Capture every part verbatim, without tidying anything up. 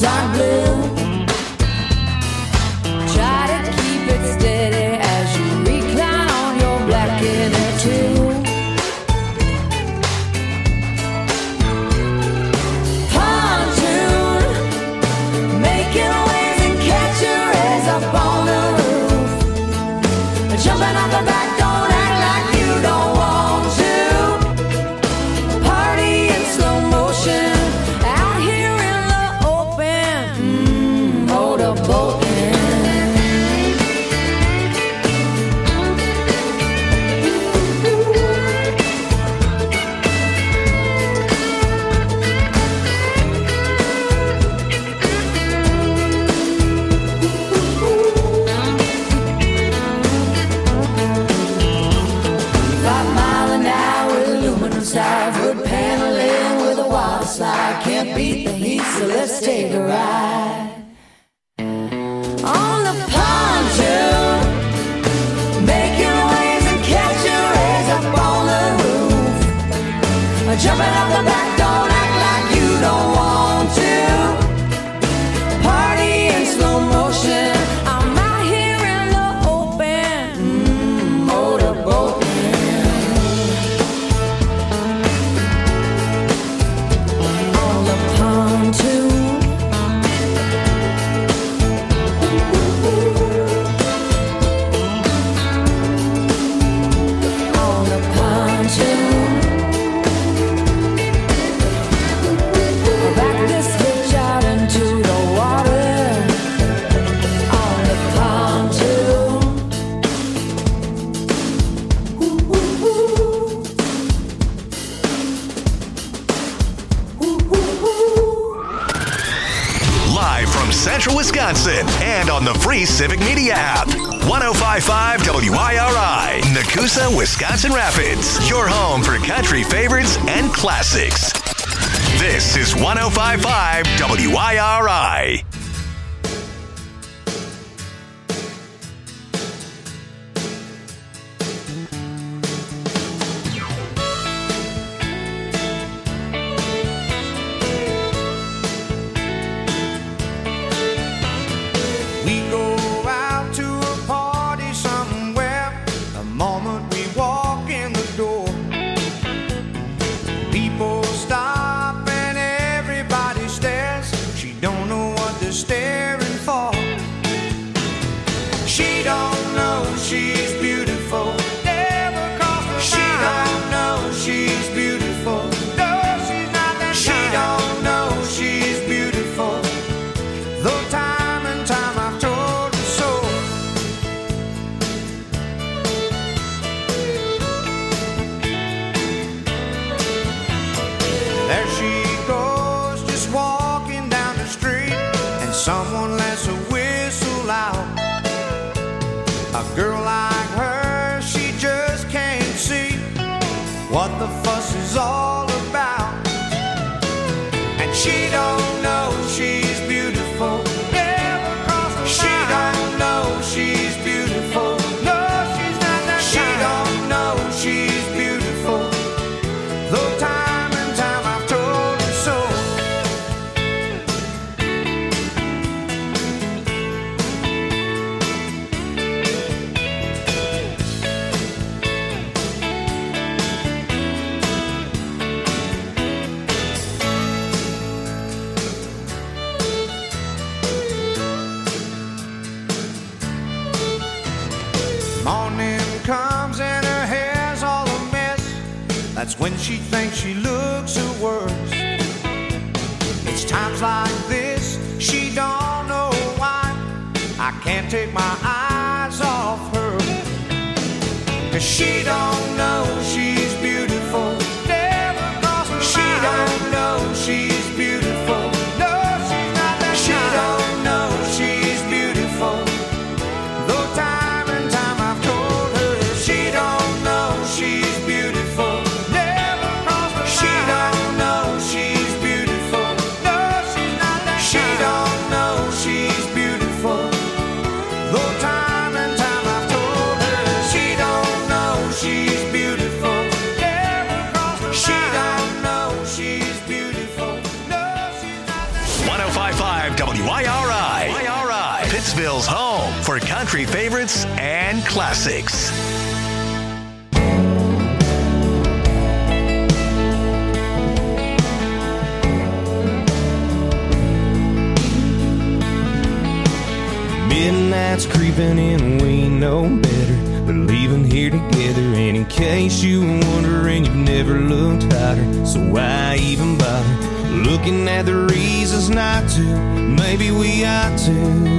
skies are blue. Try to keep it steady as you recline on your blanket or two. Pontoon, making waves and catching rays up on the roof. Jumping off the back, don't act like you don't want to. Party in slow motion, out here in the open, mm, motorboating. Wood paneling with a water slide. Can't beat the heat, so let's take a ride. On the pontoon, making waves and catching rays up on the roof. Jumping off the back, don't act like you don't want to. Party in slow motion, I'm out here in the open, mm, motorboating. Central Wisconsin and on the free Civic Media app. one oh five point five W I R I, Nakusa, Wisconsin Rapids. Your home for country favorites and classics. This is one oh five point five W I R I. That's when she thinks she looks her worst. It's times like this, she don't know why I can't take my eyes off her. Cause she don't know she's beautiful. Never crossed her mind. She don't know she's beautiful. No, she's not that She kind. Don't know she's beautiful. Though time and time I've told her she don't know she's beautiful. Never crossed her she mind. She don't know she's beautiful. No, she's not that She kind. Don't know she's beautiful. Though time and time I've told her she don't know she's beautiful. five W I R I. Pittsville's home for country favorites and classics. Midnight's creeping in, we know better, but leaving here together. And in case you were wondering, you've never looked hotter, so why even bother looking at the reasons not to? Maybe we ought to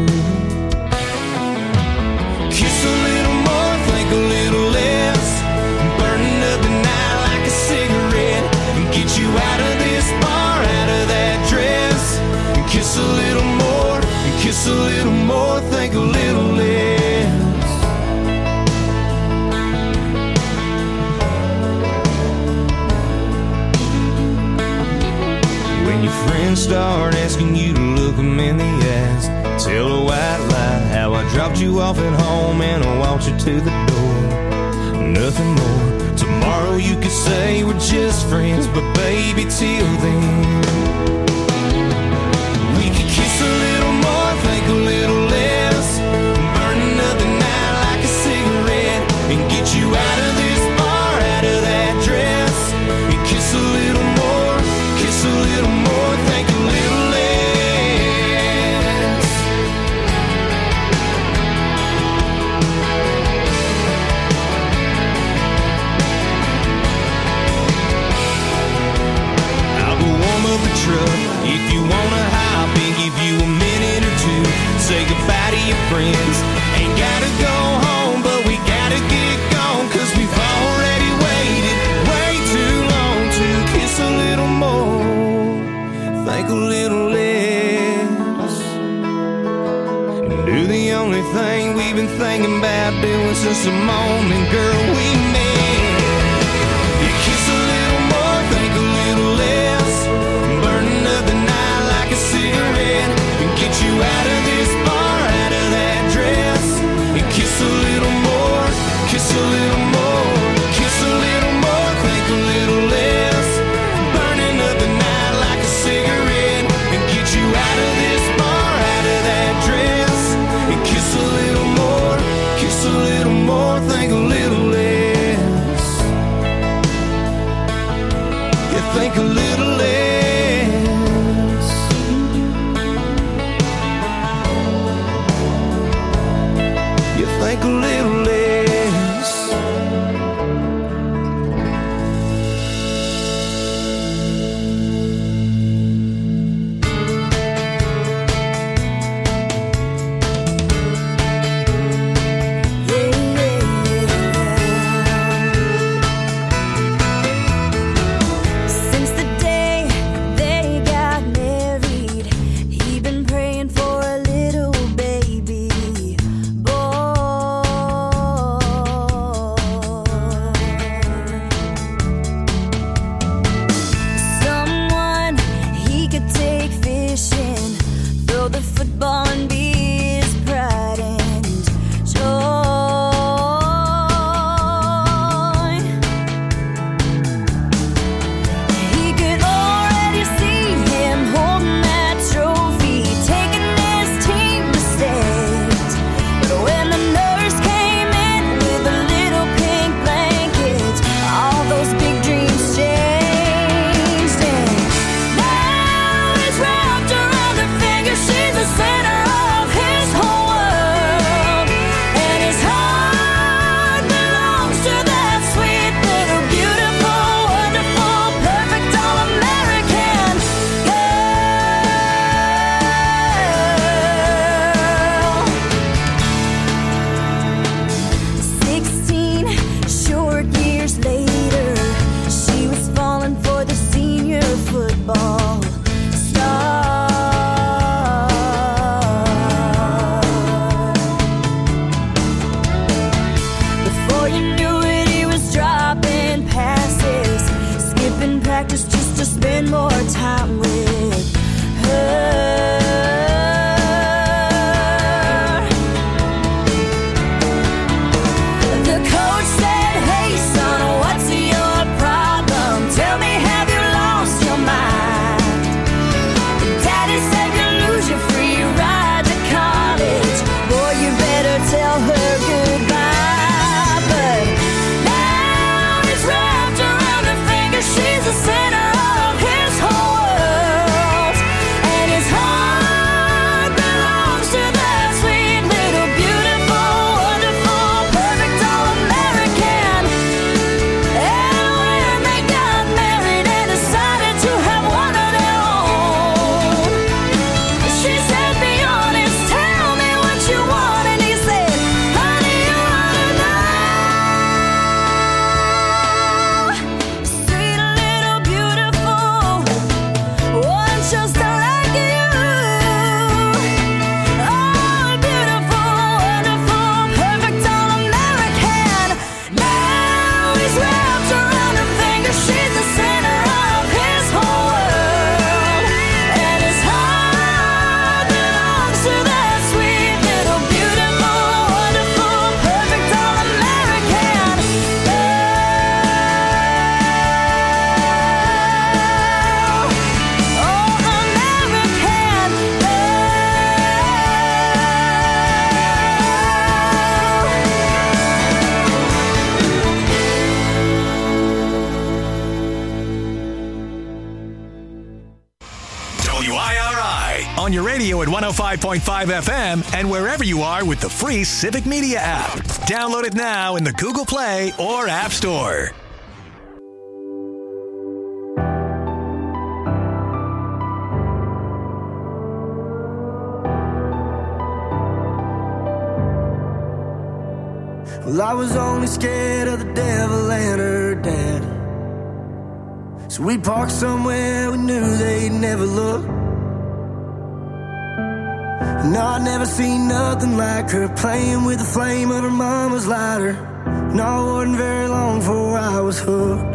kiss a little more, think a little less, burning up the night like a cigarette, and get you out of this bar, out of that dress, and kiss a little more, and kiss a little more, think a little less. When your friends start asking you to look them in the eyes, tell a white lie how I dropped you off at home and I walked you to the door. Nothing more. Tomorrow you could say we're just friends, but baby, till then we could kiss a little more, think a little less, burning up the night like a cigarette, and get you out of this bar, out of that dress, and kiss a little more, kiss a little more, think a little less. I'll go warm up the truck if you wanna hop and give you a minute or two. Say goodbye to your friends. Ain't gotta go home, but we gotta get gone, cause we've already waited way too long to kiss a little more, think a little less, and do the only thing we've been thinking about doing since the moment, girl, we met. You kiss a little more, think a little less, burning up the night like a cigarette, and get you out of this bar, out of that dress, and kiss a little more, kiss a little more, kiss a little more, think a little less, burning up the night like a cigarette, and get you out of this bar, out of that dress, and kiss a little more, kiss a little more, think a little less. on your radio at one oh five point five F M and wherever you are with the free Civic Media app. Download it now in the Google Play or App Store. Well, I was only scared of the devil and her dad. So we parked somewhere we knew they'd never look. No, I'd never seen nothing like her, playing with the flame of her mama's lighter. No, it wasn't very long before I was hooked.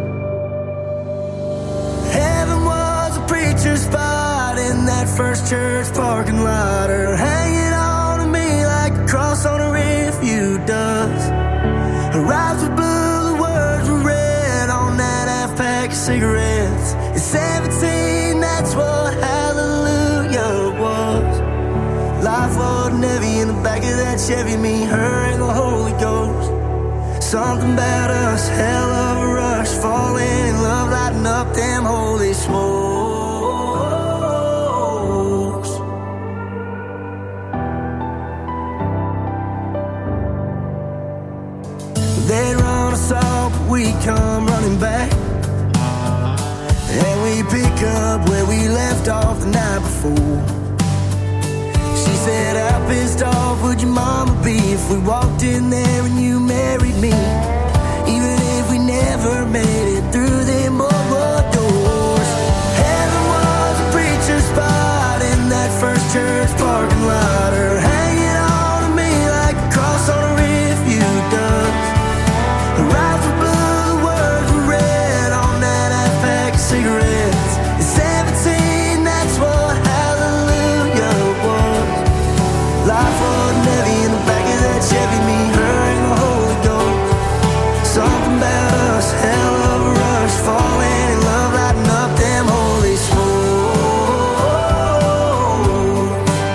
Heaven was a preacher's spot in that first church parking lot. Her hanging on to me like a cross on a refuge does. Her eyes were blue, the words were red on that half pack of cigarettes. At seventeen, that's what hallelujah was. Life wasn't heavy in the back of that Chevy, me, her, and the Holy Ghost. Something about us, hell of a rush, falling in love, lighting up them holy smokes. They'd run us off, but we come running back, and we pick up where we left off the night before. She said, how pissed off would your mama be if we walked in there and you married me? Even if we never made it through them old war doors. Heaven was a preacher's spot in that first church parking lot. Her hanging on to me like a cross on a refuge does. Her eyes were blue, the words were red on that half pack of cigarettes. At seventeen, that's what hallelujah was. Life wasn't heavy in the back of that Chevy, me, her, and the Holy Ghost. Something about us, hell of a rush, falling in love, lighting up them holy smokes.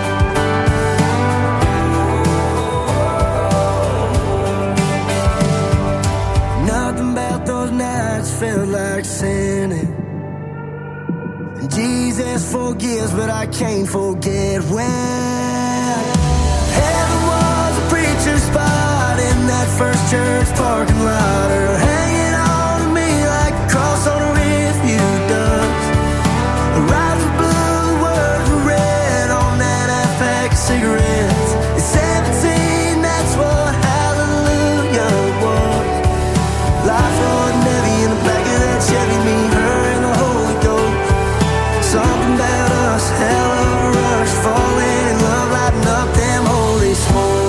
Nothing about those nights felt like sinning. And Jesus forgives, but I can't forget when heaven was a preacher's spot in that first church parking lot. Her hanging on to me like a cross on a refuge does. Her eyes were blue, the words were red on that half pack of cigarettes. At seventeen, that's what hallelujah was. Life wasn't heavy in the back of that Chevy, me, her, and the Holy Ghost. Something about us, hell of a rush, falling in love, lighting up them holy smokes.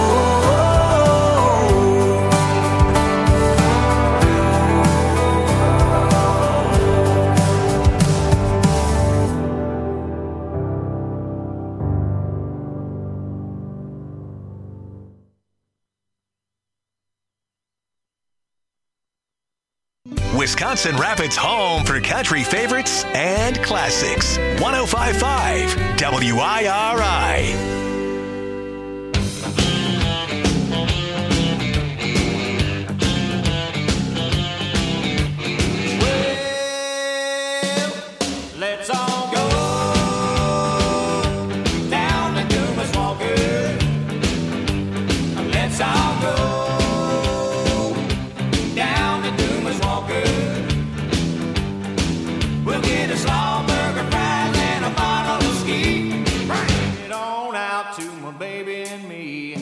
Wisconsin Rapids' home for country favorites and classics. one oh five point five W I R I. Let's all go down to Dumas Walker. Let's all go down to Dumas Walker. We'll get a slaw burger, fries, and a bottle of ski. Bring it on out to my baby and me.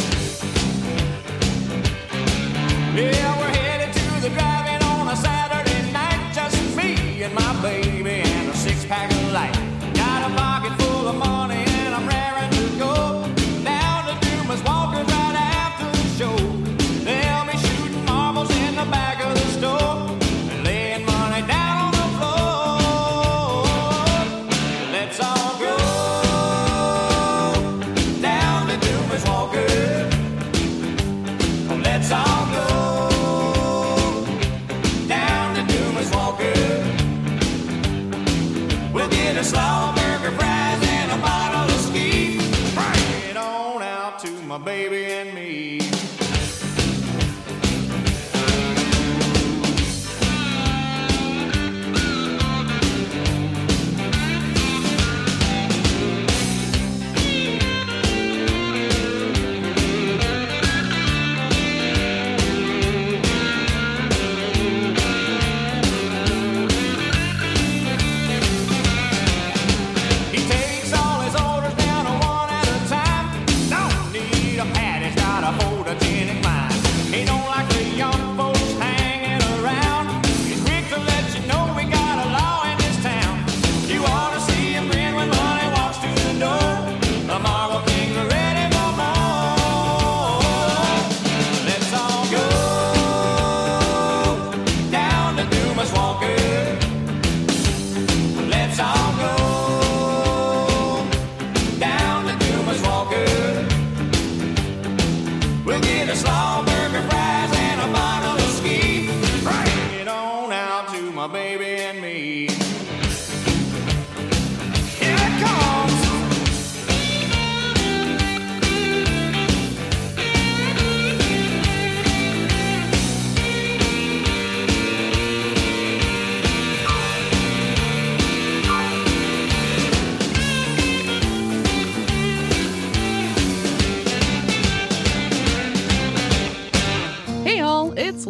Yeah, we're headed to the drive-in on a Saturday night. Just me and my baby and a six-pack of light. Got a pocket full of money and I'm raring to go down to Dumas Walker's right after the show. They'll be shooting marbles in the back of the store and laying money down on the floor. Let's all go down to Dumas Walker. Let's all go down to Dumas Walker. We'll get a slaw burger, fries, and a bottle of ski. Bring it on out to my baby and me.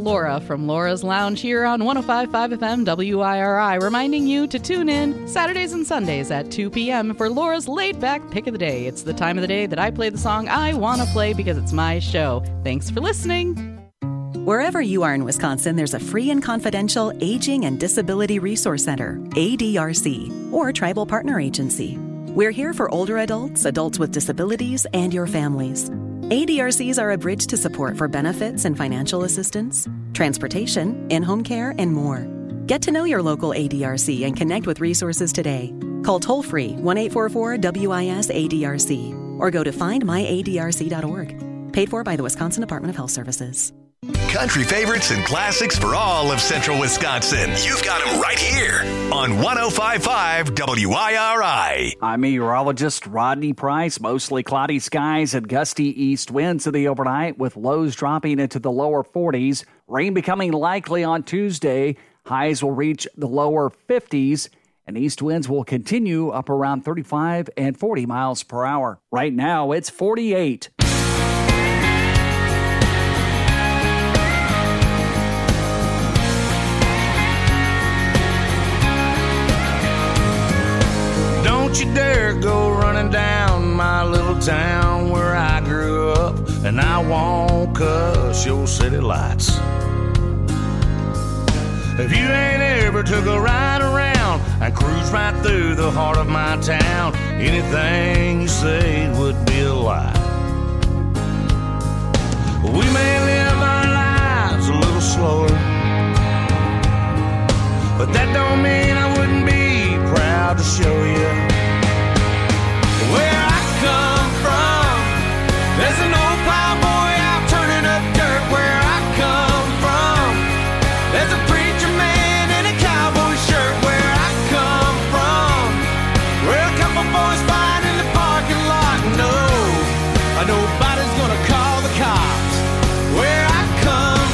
Laura from Laura's Lounge here on one oh five point five F M W I R I, reminding you to tune in Saturdays and Sundays at two p.m. for Laura's laid-back pick of the day. It's the time of the day that I play the song I want to play because it's my show. Thanks for listening. Wherever you are in Wisconsin, there's a free and confidential Aging and Disability Resource Center, A D R C, or Tribal Partner Agency. We're here for older adults, adults with disabilities, and your families. A D R Cs are a bridge to support for benefits and financial assistance, transportation, in-home care, and more. Get to know your local A D R C and connect with resources today. Call toll-free one eight four four W I S A D R C or go to find my A D R C dot org. Paid for by the Wisconsin Department of Health Services. Country favorites and classics for all of Central Wisconsin. You've got them right here on one oh five point five W I R I. I'm meteorologist Rodney Price. Mostly cloudy skies and gusty east winds in the overnight with lows dropping into the lower forties. Rain becoming likely on Tuesday. Highs will reach the lower fifties. And east winds will continue up around thirty-five and forty miles per hour. Right now, it's forty-eight. Don't you dare go running down my little town where I grew up, and I won't cuss your city lights. If you ain't ever took a ride around and cruise right through the heart of my town, anything you say would be a lie. We may live our lives a little slower, but that don't mean I wouldn't be proud to show you where I come from. There's an old plowboy out turning up dirt where I come from. There's a preacher man in a cowboy shirt where I come from. Where a couple boys fight in the parking lot. No, nobody's gonna call the cops where I come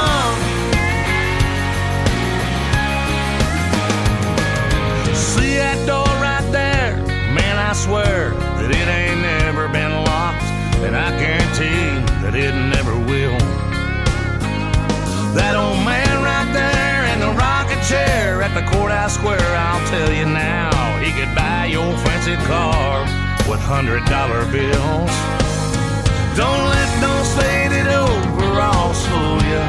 from. See that door right there? Man, I swear that it ain't never been locked, and I guarantee that it never will. That old man right there in the rocking chair at the courthouse square, I'll tell you now, he could buy your fancy car with hundred dollar bills. Don't let those faded overalls fool you.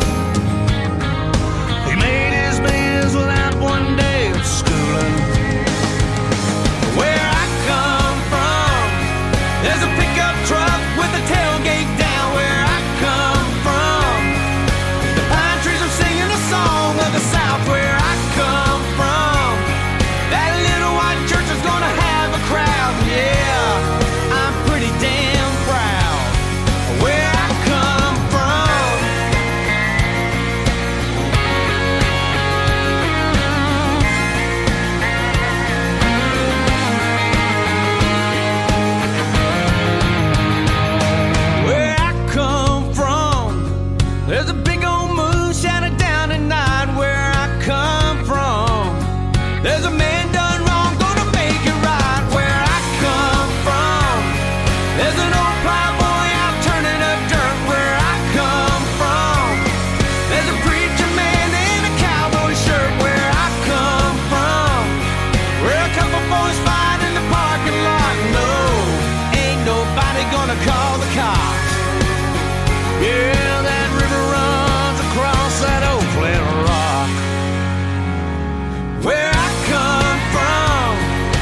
He made his bills without one day of schooling. Where I come from, there's a pickup truck with a tailgate down where I come from. The pine trees are singing a song of the South where I come from. That little white church is gonna have a crowd, yeah, I'm pretty damn proud where I come from. Where I come from, there's a big old moon shining down at night where I come from. There's a man done wrong, gonna make it right where I come from. There's an old plowboy out turning up dirt where I come from. There's a preacher man in a cowboy shirt where I come from. Where a couple boys fight in the parking lot. No, ain't nobody gonna call the cops. Yeah, that river runs across that old flat rock. Where I come from,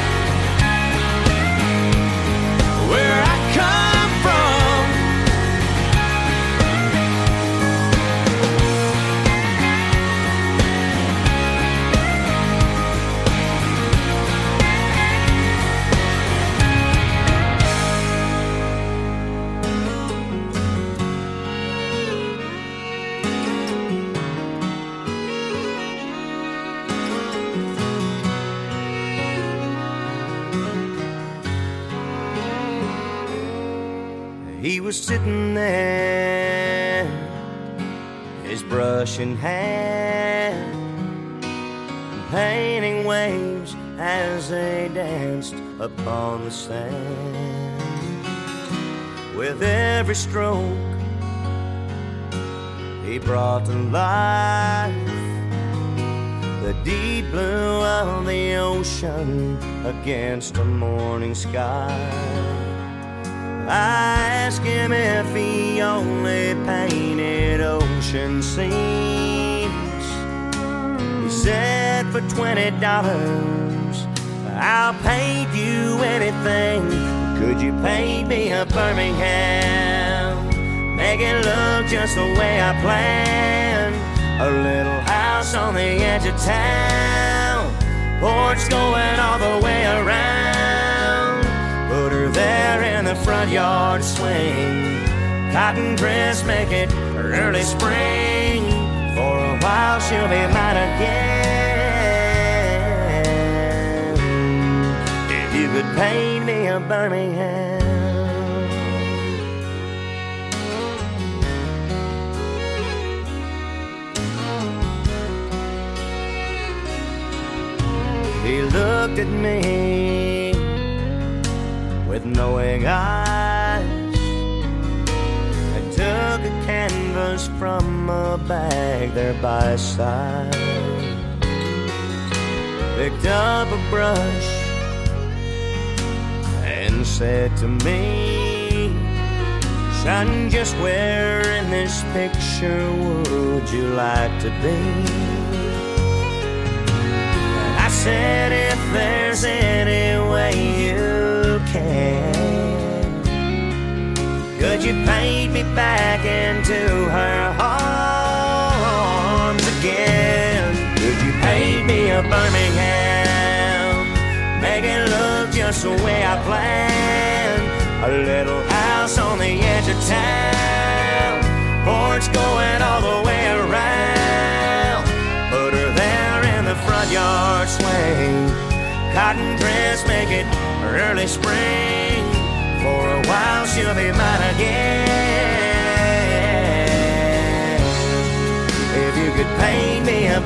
where I come from. He was sitting there, his brush in hand, painting waves as they danced upon the sand. With every stroke, he brought to life the deep blue of the ocean against the morning sky. I asked him if he only painted ocean scenes. He said for twenty dollars I'll paint you anything. Could you paint me a Birmingham? Make it look just the way I planned. A little house on the edge of town, porch going all the way around. Put her there in the front yard swing. Cotton dress, make it early spring. For a while she'll be mine again. If you could paint me a Birmingham. He looked at me with knowing eyes and took a canvas from a bag there by his side. Picked up a brush and said to me, son, just where in this picture would you like to be? I said, if there's any way you can, could you paint me back into her arms again? Could you paint me a Birmingham? Make it look just the way I planned. A little house on the edge of town, porch going all the way around. Put her there in the front yard swing. Cotton dress, make it early spring. For a while she'll be mine again. If you could paint me a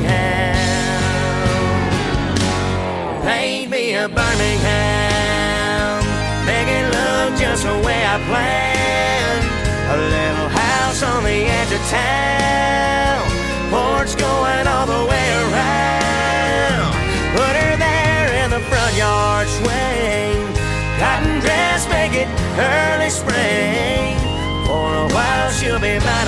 Birmingham, paint me a Birmingham. Make it look just the way I planned. A little house on the edge of town, porch going all the way around. Put her there in the front yard swing. Cotton dress, make it early spring. For a while she'll be mine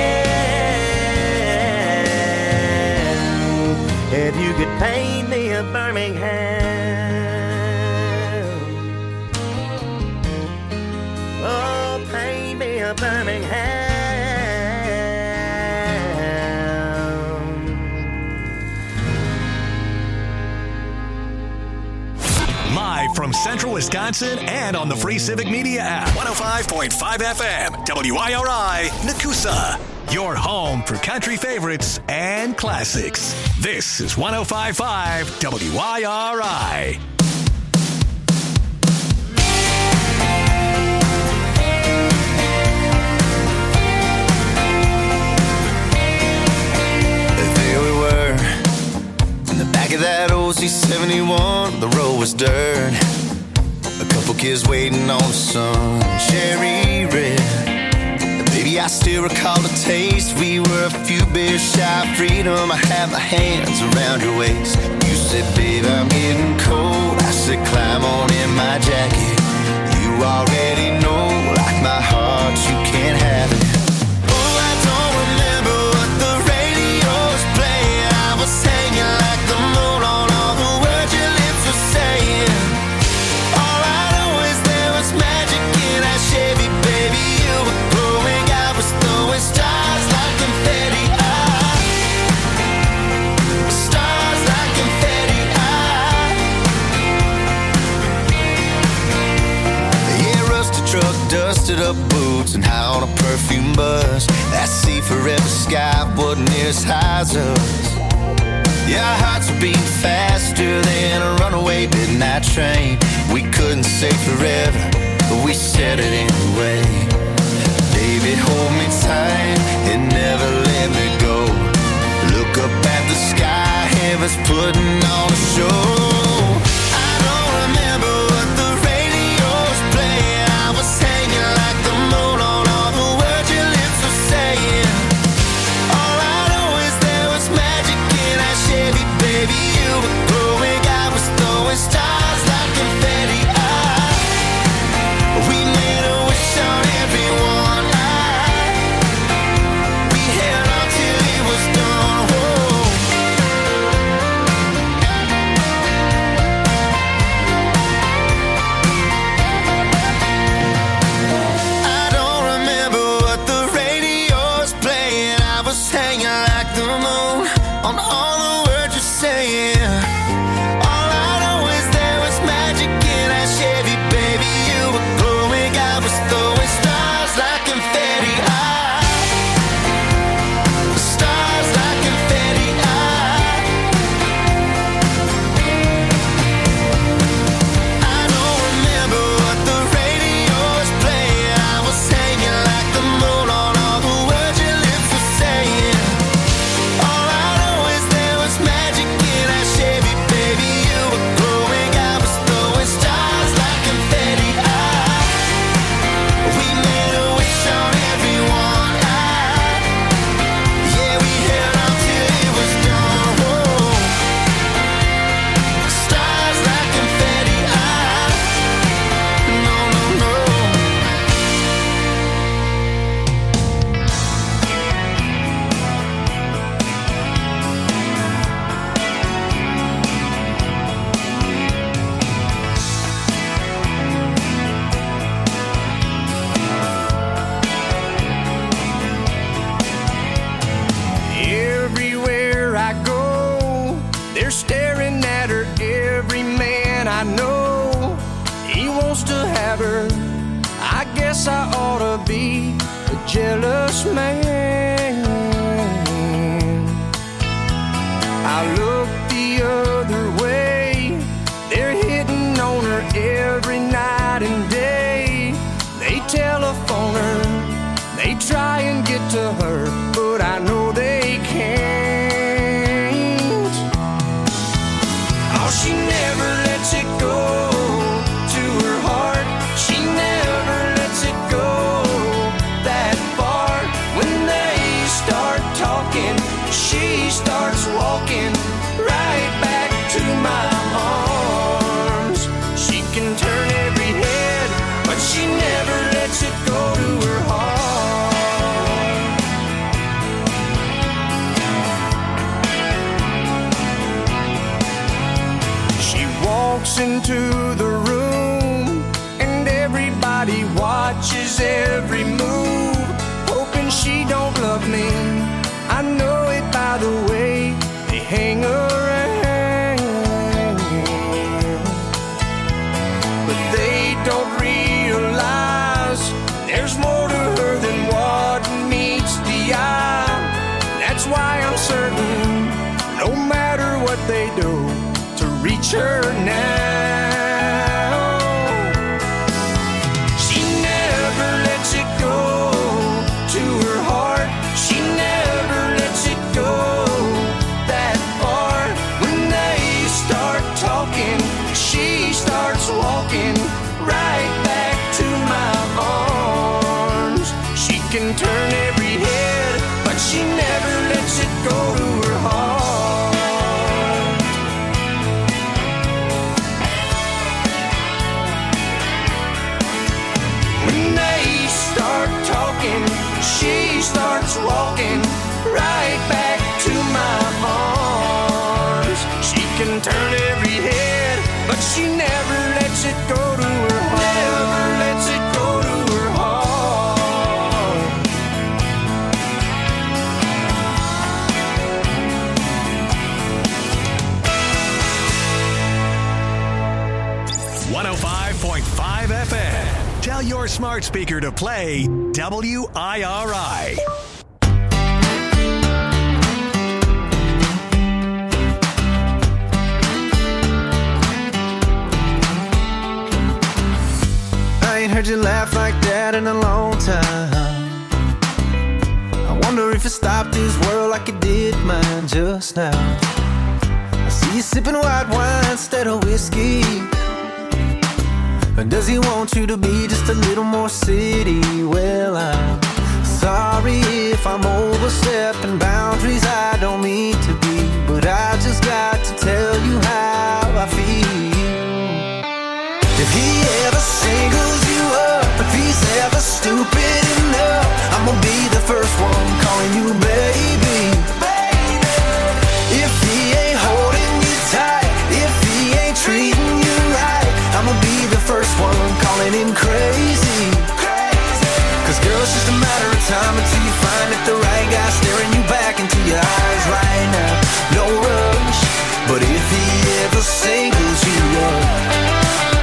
again. If you could paint me a Birmingham, oh, paint me a Birmingham. Live from Central Wisconsin and on the free Civic Media app. one oh five point five F M, W I R I, Nakusa. Your home for country favorites and classics. This is one oh five point five W I R I. There we were, in the back of that old Z seventy-one, the road was dirt. A couple kids waiting on the sun, cherry red. Baby, I still recall the taste. We were a few beers shy of freedom. I had my hands around your waist. You said, babe, I'm getting cold. I said, climb on in my jacket. You already know, like my heart, you can't have it. Oh, I don't remember what the radio was playing. I was hanging like the moon on all the words your lips were saying. All I know is there was magic in that Chevy, baby. You were glowing, I was throwing stars like confetti. Ah, stars like confetti. Ah, yeah, rusted truck, dusted up boots, and high on a perfume buzz. That sea forever sky wasn't near as high as us. Yeah, our hearts were beating faster than a runaway midnight train. We couldn't say forever, but we said it anyway. Baby, hold me tight and never let me go. Look up at the sky, heaven's putting on a show. I don't remember what the radio was playing. I was hanging like the moon on all the words your lips were saying. grab her. I guess I ought to be a jealous man. I look the other way. They're hitting on her every night and day. They telephone her, they try and get to her, but I know they can't. Oh, she never lets it go to her heart. She never lets it go that far. When they start talking, she starts walking right back to my arms. She can turn every head, but she never lets it go to her heart. She walks into the room and everybody watches every move, hoping she don't love me. I know it by the way they hang around, but they don't realize there's more to her than what meets the eye. That's why I'm certain, no matter what they do, to reach her now. She never lets it go to her heart. She never lets it go that far. When they start talking, she starts walking right back to my arms. She can turn every head, but she never lets it go to her heart. When they start talking, she starts walking right back to my arms. She can turn every head, but she never lets it go to her heart. Never lets it go to her heart. one oh five point five F M. Tell your smart speaker to play W I R I. I ain't heard you laugh like that in a long time. I wonder if it stopped this world like it did mine just now. I see you sipping white wine instead of whiskey. Or does he want you to be just a little more city? Well, I'm sorry if I'm overstepping boundaries I don't mean to be, but I just got to tell you how I feel. If he ever singles you up, if he's ever stupid enough, I'm gonna be the first one calling you baby. If he ain't holding you tight, if he ain't treating you right, I'm gonna be the first one calling him crazy. Cause girl, it's just a matter of time until you find that the right guy staring you back into your eyes right now. No rush, but if he ever singles you up,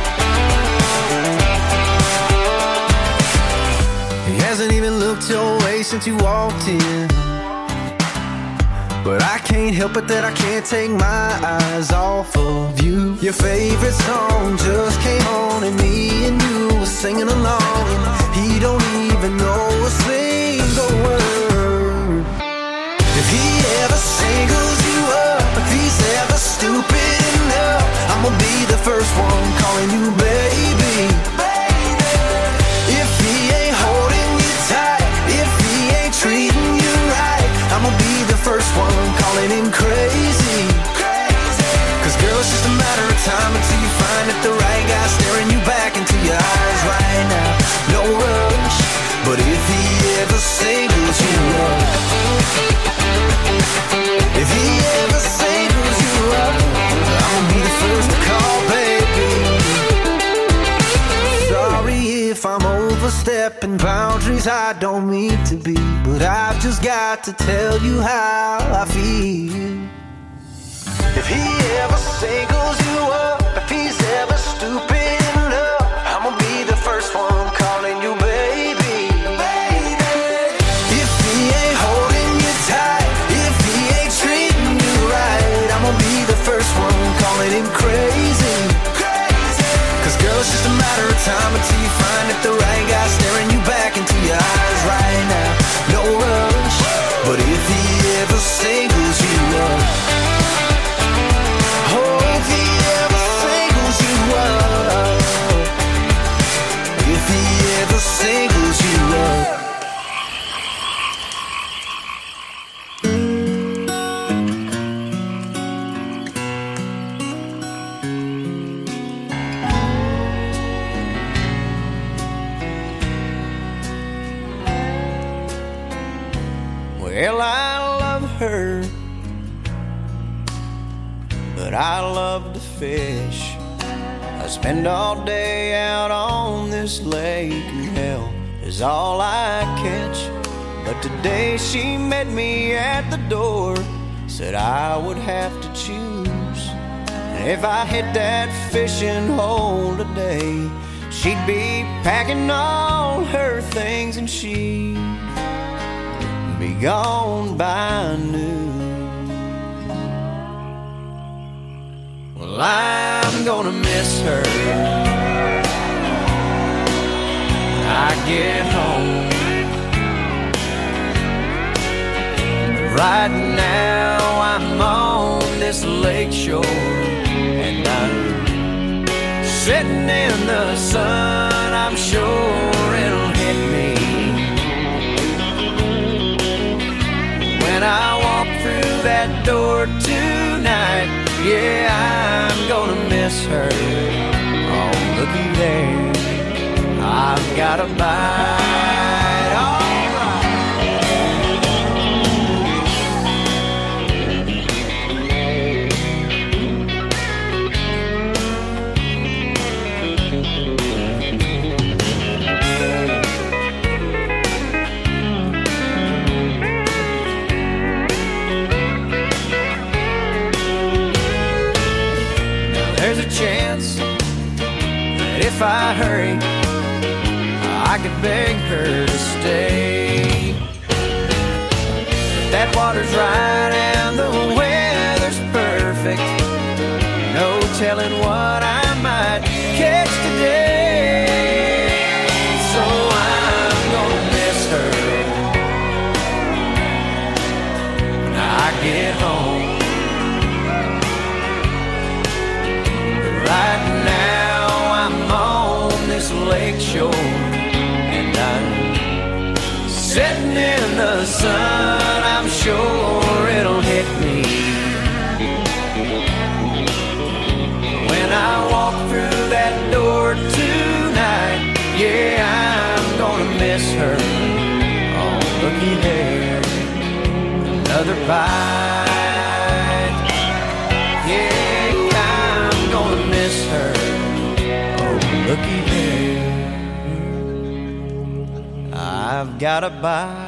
he hasn't even looked your way since you walked in. But I can't help it that I can't take my eyes off of you. Your favorite song just came on and me and you were singing along, and he don't even know a single word. If he ever singles you up, if he's ever stupid enough, I'm gonna be the first one calling you baby. If he ain't holding you tight, if he ain't treating you right, I'm gonna be the first one calling him crazy. Cause girl, it's just a matter of time until you find that the right guy staring you back into your eyes right now. No rush, but if he ever singles you up, if he ever singles you up, I'm gonna be the first to call, baby. Sorry if I'm overstepping boundaries I don't mean to be, but I've just got to tell you how I feel. If he ever singles you up, if he's ever stupid enough, I'm gonna be the first Well, I love her, but I love to fish. I spend all day out on this lake, and hell is all I catch. But today she met me at the door, said I would have to choose. And if I hit that fishing hole today, she'd be packing all her things and she'd be gone by noon. Well, I'm gonna miss her when I get home. Right now I'm on this lake shore, and I'm sitting in the sun. I'm sure it'll hit me when I walk through that door tonight. Yeah, I'm gonna miss her. Oh, looky there, I've got a bite. Oh, there's a chance that if I hurry, I could beg her to stay. But that water's right and the weather's perfect. No telling what I might catch today. So I'm gonna miss her when I get home. Right now I'm on this lake shore, and I'm sitting in the sun. I'm sure it'll hit me when I walk through that door tonight. Yeah, I'm gonna miss her. Oh, looky there, another bite. Yeah, I'm gonna miss her. Oh, looky there, I've got a bite.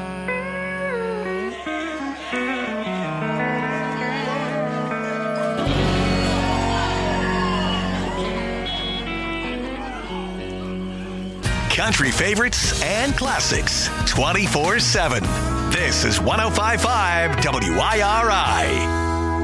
Country favorites and classics twenty-four seven. This is one oh five point five W I R I.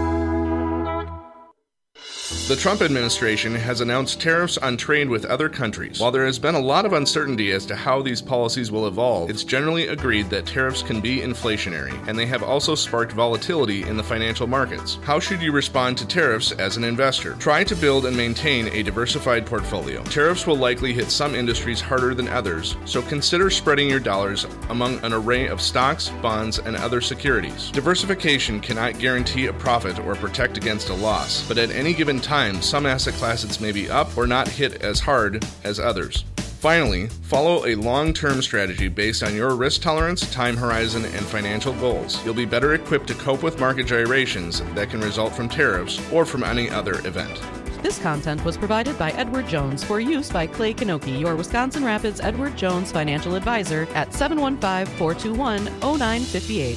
The Trump administration has announced tariffs on trade with other countries. While there has been a lot of uncertainty as to how these policies will evolve, it's generally agreed that tariffs can be inflationary, and they have also sparked volatility in the financial markets. How should you respond to tariffs as an investor? Try to build and maintain a diversified portfolio. Tariffs will likely hit some industries harder than others, so consider spreading your dollars among an array of stocks, bonds, and other securities. Diversification cannot guarantee a profit or protect against a loss, but at any given time, some asset classes may be up or not hit as hard as others. Finally, follow a long-term strategy based on your risk tolerance, time horizon, and financial goals. You'll be better equipped to cope with market gyrations that can result from tariffs or from any other event. This content was provided by Edward Jones for use by Clay Kanoki, your Wisconsin Rapids Edward Jones financial advisor at seven one five, four two one, zero nine five eight.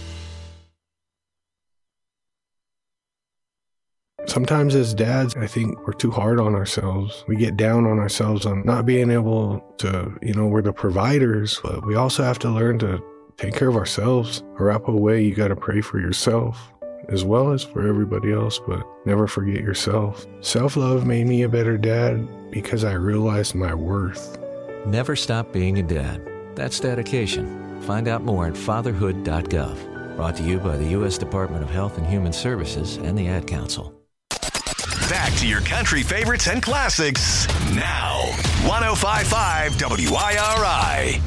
Sometimes as dads, I think we're too hard on ourselves. We get down on ourselves on not being able to, you know, we're the providers, but we also have to learn to take care of ourselves. Arapahoe way, you got to pray for yourself as well as for everybody else, but never forget yourself. Self-love made me a better dad because I realized my worth. Never stop being a dad. That's dedication. Find out more at fatherhood dot gov. Brought to you by the U S Department of Health and Human Services and the Ad Council. Back to your country favorites and classics now. one oh five point five W I R I.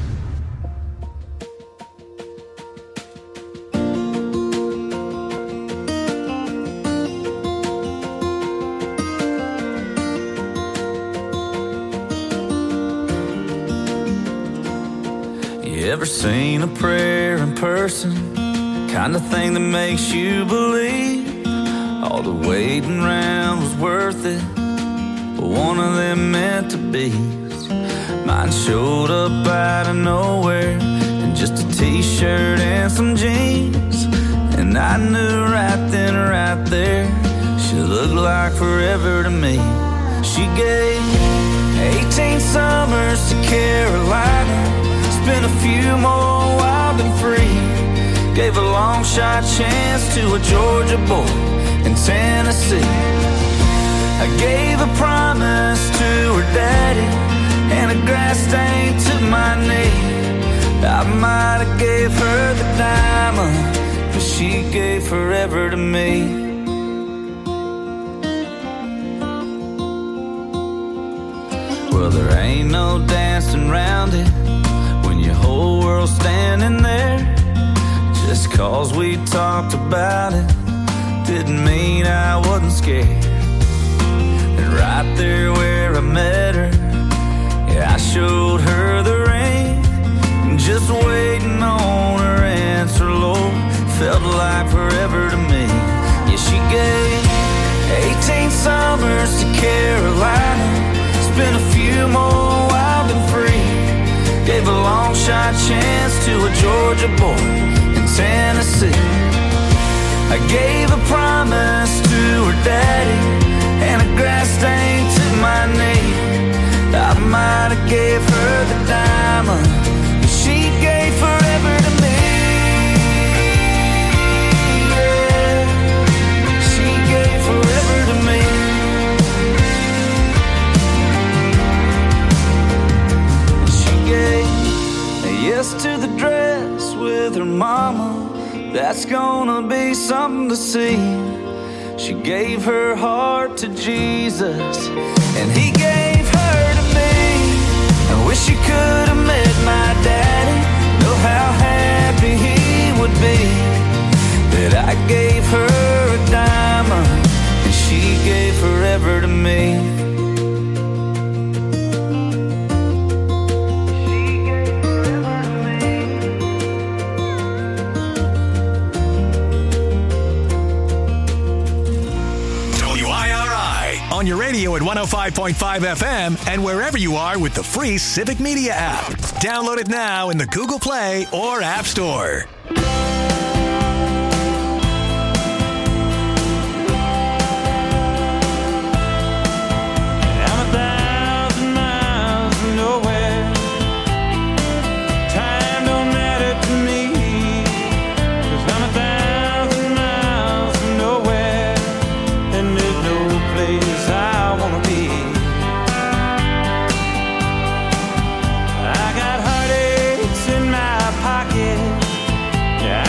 You ever seen a prayer in person? kind of thing that makes you believe all the waiting around was worth it. But one of them meant to be. Mine showed up out of nowhere in just a t-shirt and some jeans. And I knew right then, right there, she looked like forever to me. She gave eighteen summers to Carolina, spent a few more wild and free. Gave a long shot chance to a Georgia boy in Tennessee. I gave a promise to her daddy and a grass stain to my knee. I might have gave her the diamond, but she gave forever to me. Well, there ain't no dancing around it when your whole world's standing there. Just cause we talked about it didn't mean I wasn't scared. And right there where I met her, yeah, I showed her the ring. Just waiting on her answer, Lord, felt like forever to me. Yeah, she gave eighteen summers to Carolina, spent a few more wild and free. Gave a long shot chance to a Georgia boy in Tennessee. I gave a promise to her daddy and a grass stain to my knee. I might have gave her the diamond, but she gave forever to me. Yeah. She gave forever to me. She gave a yes to the dress with her mama. That's gonna be something to see. She gave her heart to Jesus, and he gave her to me. I wish you could have met my daddy, know how happy he would be that I gave her a diamond and she gave forever to me. On your radio at one oh five point five F M and wherever you are with the free Civic Media app. Download it now in the Google Play or App Store. I'm a thousand miles from nowhere. Time don't matter to me, 'cause I'm a thousand miles from nowhere, and there's no place I wanna be. I got heartaches in my pocket. Yeah,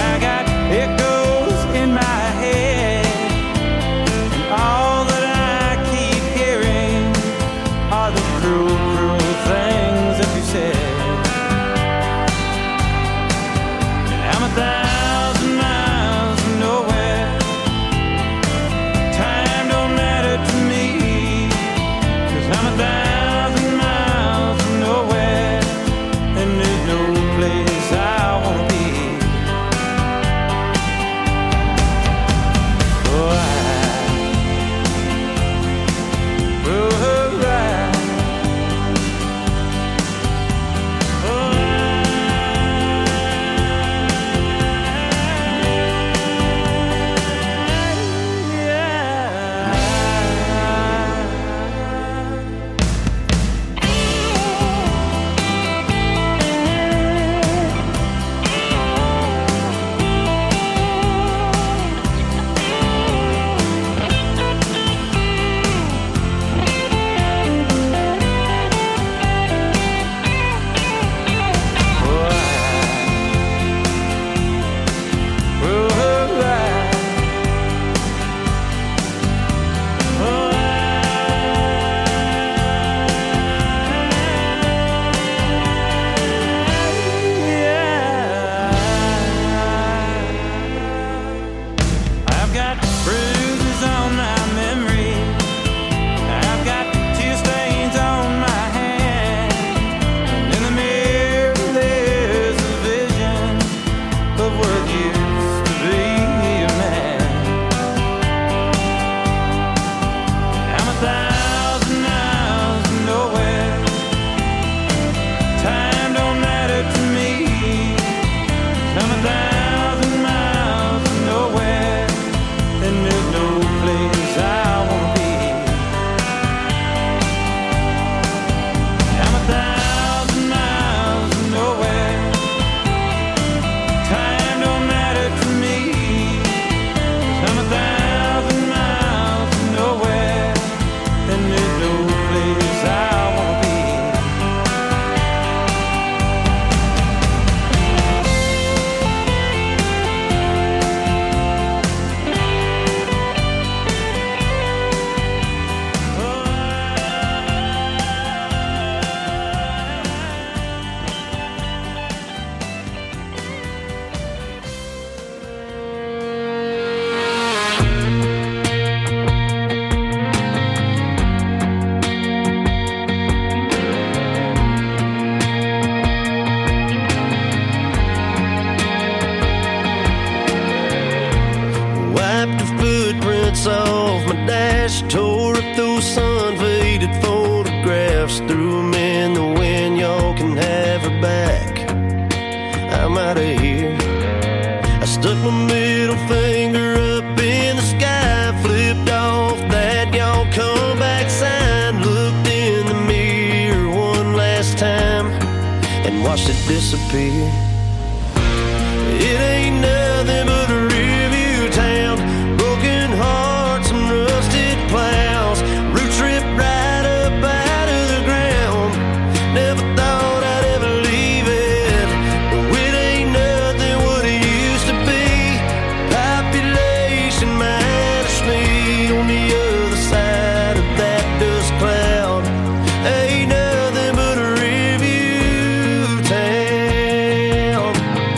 and watched it disappear. It ain't nothing but a rearview town, broken hearts and rusted plows, roots ripped right up out of the ground. Never thought I'd ever leave it, but it ain't nothing what it used to be. Population minus me on the other side of that dust cloud. Ain't nothing but a rearview town.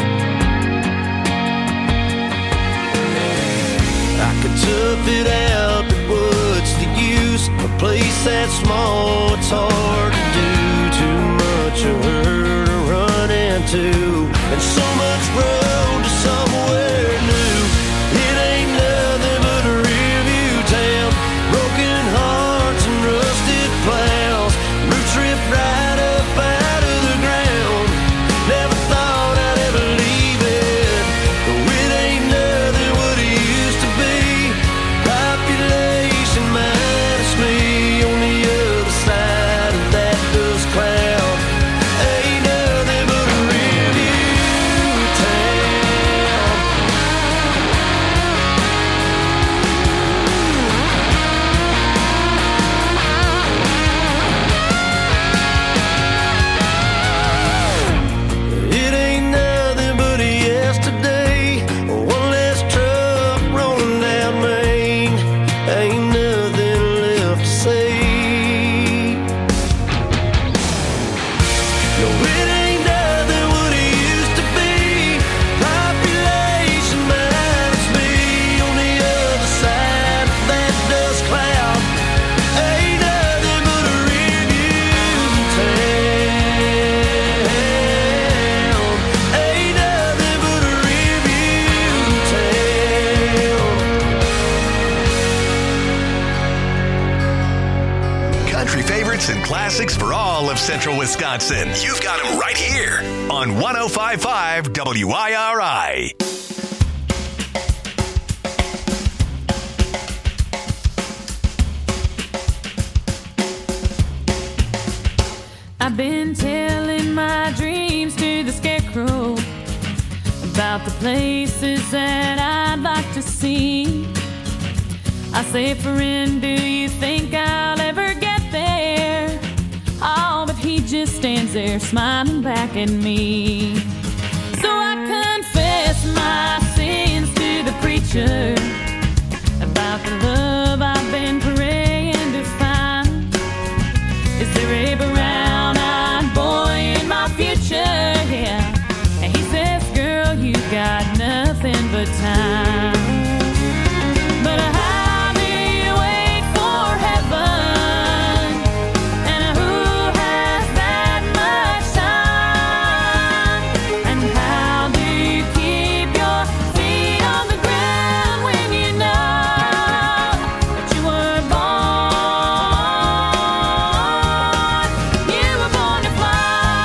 I could tough it out, but what's the use? A place that small, it's hard to do. Too much of her to run into, and so much road to somewhere new. It ain't nothing but a rearview town, broken hearts and rusted plows, roots ripped right up out of the ground. Never thought I'd ever leave it, but it ain't nothing what it used to be. Population minus me on the other side of that dust cloud. Ain't nothing but a rearview town. It ain't nothing but a yesterday, one less truck rolling down Main. Ain't nothing left to say. No, it ain't nothing what it used to be. Population minus me on the other side of that dust cloud. Ain't nothing but a rearview town. Ain't nothing but a rearview town. Country favorites and classics for all of central Wisconsin. You've got them right here on one oh five point five W I R I. I've been telling my dreams to the scarecrow about the places that I'd like to see. I say, friend, do you think I'll ever get there? Oh, but he just stands there smiling back at me. So I confess my sins to the preacher about the love I've been praying to find. Is there a brown-eyed boy in my future? Yeah. And he says, girl, you got nothing but time. But how do you wait for heaven? And who has that much time? And how do you keep your feet on the ground when you know that you were born? You were born to fly.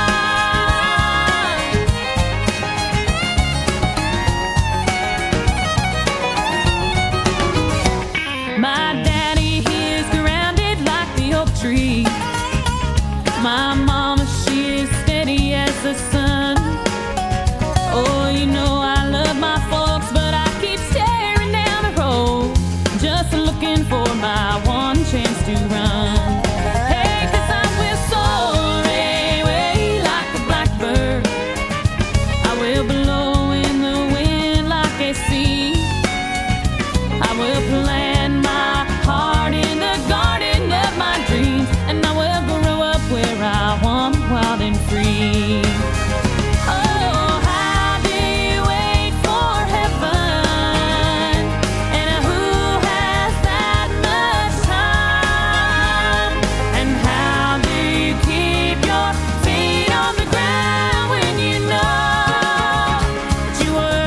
My daddy, he is grounded like the oak tree. My mama, she is steady as the sun. Oh, you know I love my folks, but I keep staring down the road, just looking for my one chance to run. Hey, 'cause I will soar away like a blackbird. I will blow in the wind like a sea. I will plant my heart in the garden of my dreams, and I will grow up where I want, wild and free. Oh, how do you wait for heaven? And who has that much time? And how do you keep your feet on the ground when you know that you were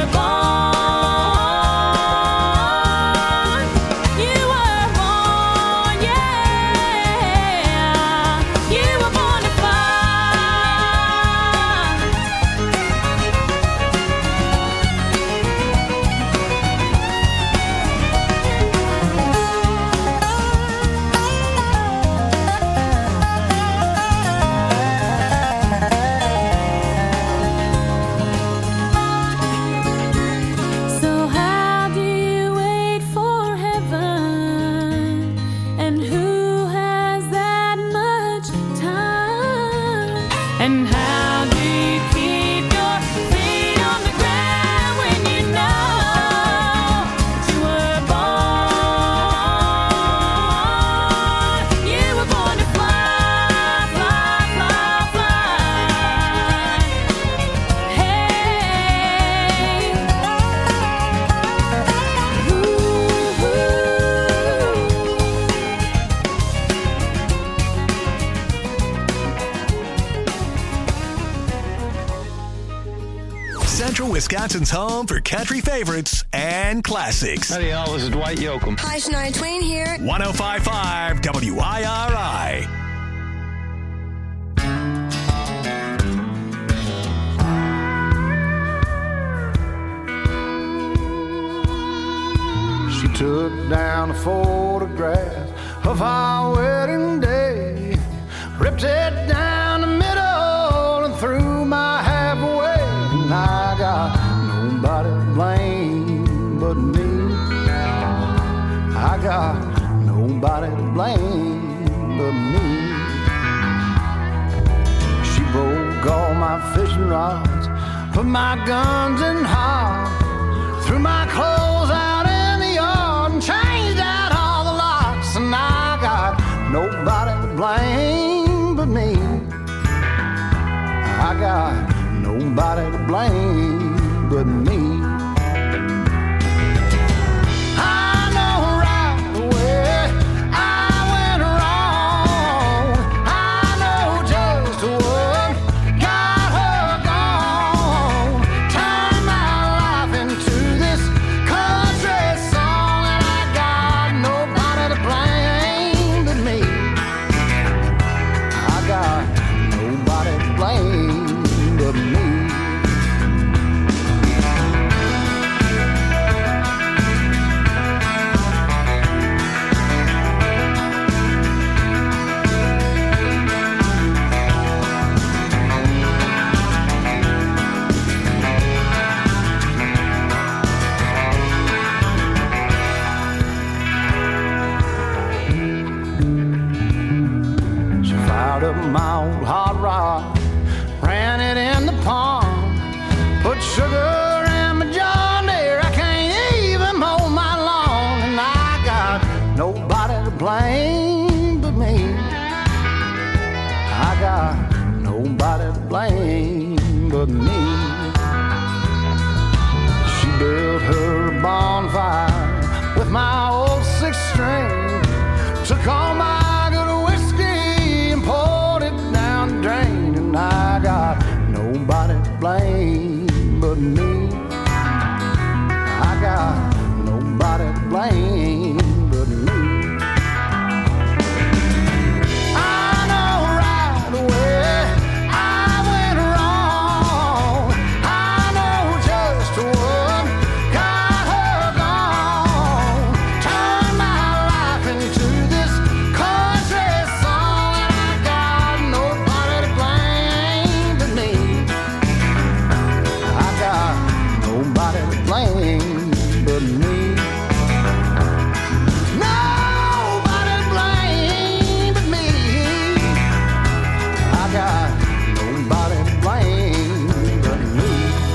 born? You were born, yeah. You were born to fly. And how do you keep your feet on the ground when you know that you were born? You were born to fly, fly, fly, fly. Hey. Central Wisconsin's home for country favorites and classics. Howdy, y'all. This is Dwight Yoakam. Hi, Shania Twain here. one oh five point five W I R I. She took down a photograph of our wedding day, ripped it down the middle and threw my half away. And I got nobody to blame but me. I got nobody to blame but me. She broke all my fishing rods, put my guns in hog, threw my clothes out in the yard and changed out all the locks. And I got nobody to blame but me. I got nobody to blame but me. I know right away I went wrong. I know just what got her gone. Turned my life into this country song, and I got nobody to blame but me. I got nobody to blame but me. She fired up my old hot rod, ran it in the pond, put sugar in my John Deere. I can't even mow my lawn, and I got nobody to blame but me. I got nobody to blame but me. She built her a bonfire with my old six string, took all my good whiskey and poured it down the drain. And I got nobody to blame but me. I got nobody to blame but me. I know right away I went wrong. I know just what got her gone. Turned my life into this country song, and I got nobody to blame but me. I got nobody to blame but me. Nobody to blame but me. I got nobody to blame but me.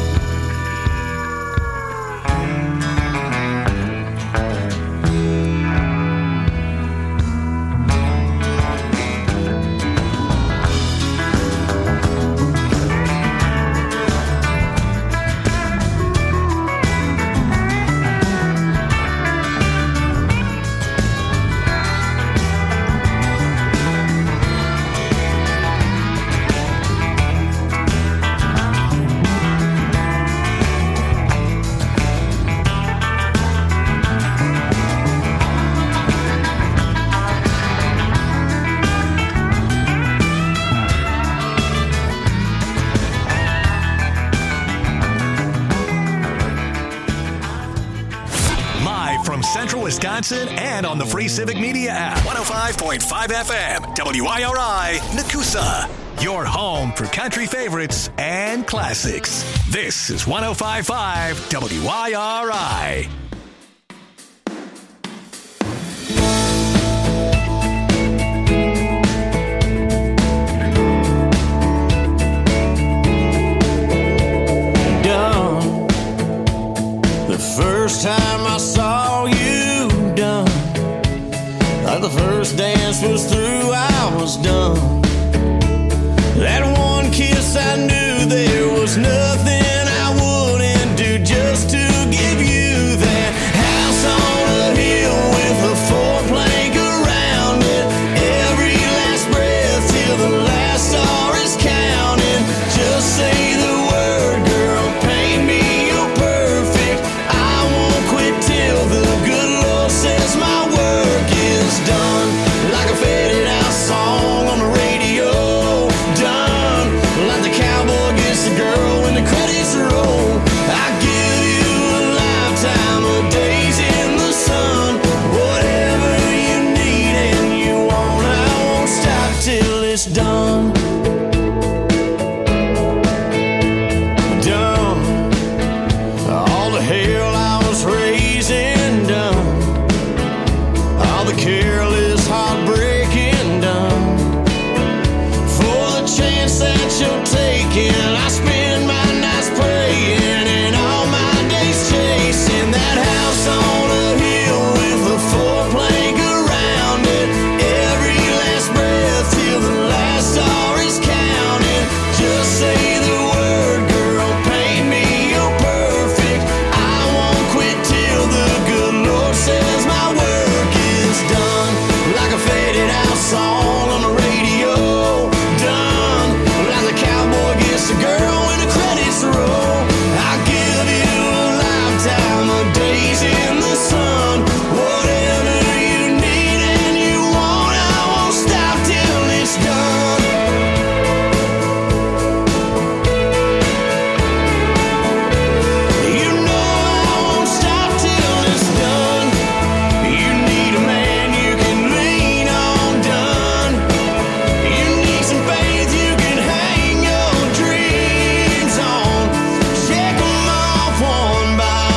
Live from Central Wisconsin and on the free Civic Media app. one oh five point five F M, W I R I, Nakusa. Your home for country favorites and classics. This is one oh five point five W I R I. kiss was through, I was done. That one kiss, I knew there was nothing I wouldn't do just to give you that house on a hill with a four-plank around it. Every last breath till the last star is counting. Just say the word, girl, paint me, you're perfect. I won't quit till the good Lord says my work is done. Like a faded out song on the radio. Done. Like the cowboy gets the girl when the credits roll. I give you a lifetime of days in the sun. Whatever you need and you want, I won't stop till it's done. Done. All the hell I was raising done. All the careless heartbreaking done. For the chance that you're taking, I spend my nights praying and all my days chasing that house on a hill with a four-plank around it. Every last breath till the last star is counting. Just say the word, girl, paint me, you're perfect. I won't quit till the good Lord says my work is done. Like a faded out song on the radio. Done. Like the cowboy gets the girl when the credits roll. I give you a lifetime of days in the sun. Whatever you need and you want, I won't stop till it's done. You know I won't stop till it's done. You need a man you can lean on. Done. You need some faith you can hang your dreams on. Check 'em off one by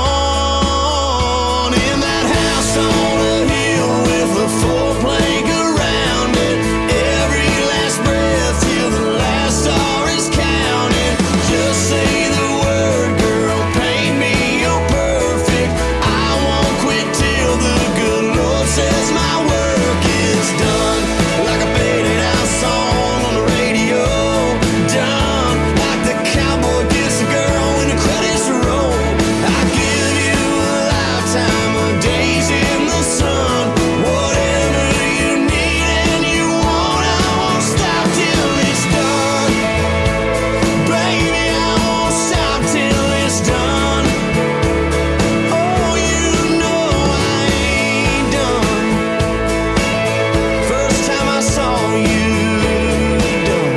one. In that house on a hill with a four-plank around it. Every last breath till the last star is counting. Just say the word, girl, paint me, you're perfect. I won't quit till the good Lord says my work is done. Like a faded out song on the radio. Done. Like the cowboy gets the girl when the credits roll. I give you a lifetime of days in the sun. Whatever you need and you want, I won't stop till it's done. Baby, I won't stop till it's done. Oh, you know I ain't done. First time I saw you done.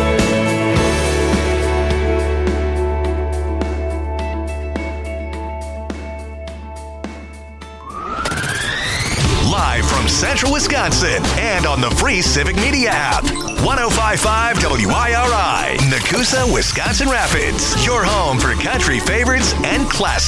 Live from Central Wisconsin and on the free Civic Media app. one oh five point five W I R I, Nakusa, Wisconsin Rapids. Your home for country favorites and classics.